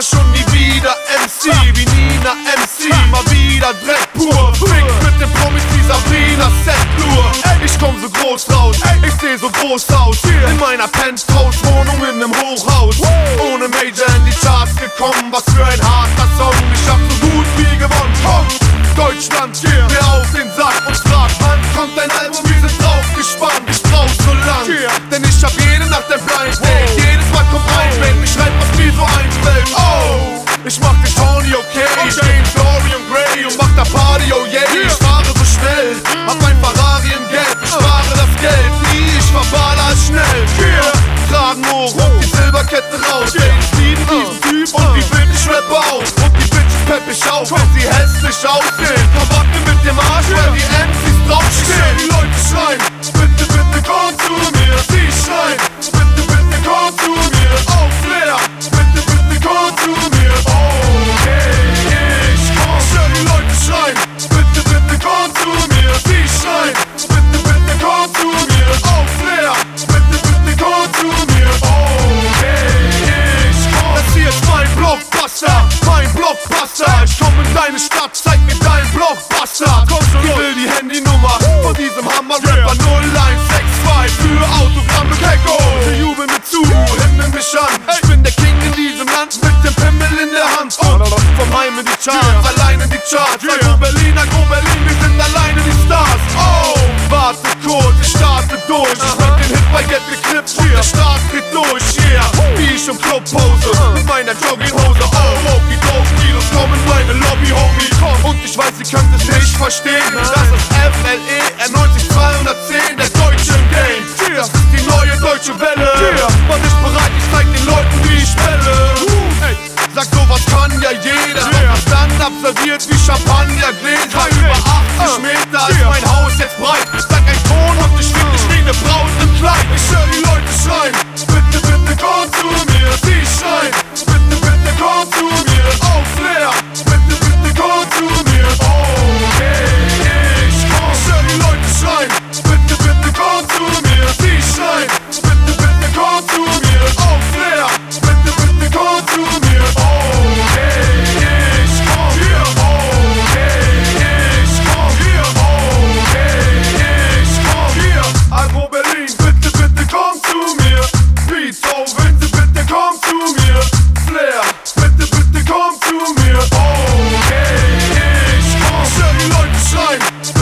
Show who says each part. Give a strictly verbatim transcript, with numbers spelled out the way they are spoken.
Speaker 1: Arsch und nie wieder M C wie Nina M C. Mal wieder Dreck pur, fick mit den Promis wie Sabrina Setlur. Ich komm so groß raus, ich seh so groß aus. In meiner Penthouse-Wohnung in nem Hochhaus. Ohne Major in die Charts gekommen, was für ein harter Song. Ich hab so gut wie gewonnen. Komm, Deutschland, geh mir auf den Sack und frag, wann kommt dein Album, wir sind drauf gespannt. Ich brauch so lang, denn ich hab jede Nacht ein Blind Date. Jedes Mal kommt ein Band, mich schreibt, was mir so einfällt. Oh, ich mach dich horny, okay, ich geh in Dorian Gray und mach da Party, oh yeah. Ich fahre so schnell, hab ein Ferrari in Gelb, ich spare das Geld nie, ich verballer schnell. Tragen hoch und die Silberkette raus, Ladies lieben diesen Typ und die will ich rappe aus. Und die Bitches pepp ich auf, wenn sie hässlich aussehen. Krawatte mit dem Arsch, weil die M Cs draufstehen. Die Leute schreien, bitte, bitte komm zu mir. Sie schreien, bitte, bitte komm zu mir. Auf Flair, bitte, bitte komm zu mir. Okay, ich komm. Ich hör die Leute schreien, bitte, bitte komm zu mir. Sie schreien, bitte, bitte komm zu mir. Auf Flair, bitte, bitte komm zu mir. Okay, ich komm. Das hier ist mein Blockbuster, mein Blockbuster. Ich komm in deine Stadt, zeig mir deinen Blockbuster. Komm schon, ich will die Handynummer von diesem Hammer-Rapper null eins sechs zwei für Autogramme Kecko. Wir jubeln mir zu, himmel mich an. Ich bin der King in diesem Land mit dem Pimmel in der Hand. Und vom Heim in die Charts, alleine die Charts. Weil Go Berliner, Go Berlin, wir sind alleine die Stars. Oh, warte kurz, ich starte durch. Ich hab den Hit bei Get geklippt und der Start geht durch, yeah. Wie ich im Club pose, mit meiner Jogginghose. Oh, okidoki, los komm in meine Lobby, Homie. Und ich weiß, ihr könnt es nicht verstehen. Das ist F L E R neunzig zweihundertzehn, der Deutsche im Game. Das ist die neue deutsche Welle. War nicht bereit, ich zeig den Leuten, wie ich spelle. Sag, sowas kann ja jeder. Doch das dann absolviert wie Champagnergläser. Über achtzig Meter ist mein Haus jetzt breit. Sag ein Ton und ich find dich wie ne Braut im Kleid. Ich hör die Leute schreien, bitte, bitte komm zu mir. Sie schreien, bitte, bitte komm zu mir. Auf Flair, bitte, bitte komm zu mir. Okay, ich komm. Ich hör die Leute schreien, bitte, bitte komm zu mir. Sie schreien, bitte, bitte komm zu mir. Auf Flair, bitte, bitte komm zu mir. Okay, ich komm. Hier, okay, ich komm. Hier, okay, ich komm. Hier, Agro Berlin, bitte, bitte komm zu mir. Beats, oh bitte, bitte komm zu mir. Flair, bitte, bitte komm zu mir. Okay, ich komm. Ich hör die Leute schreien,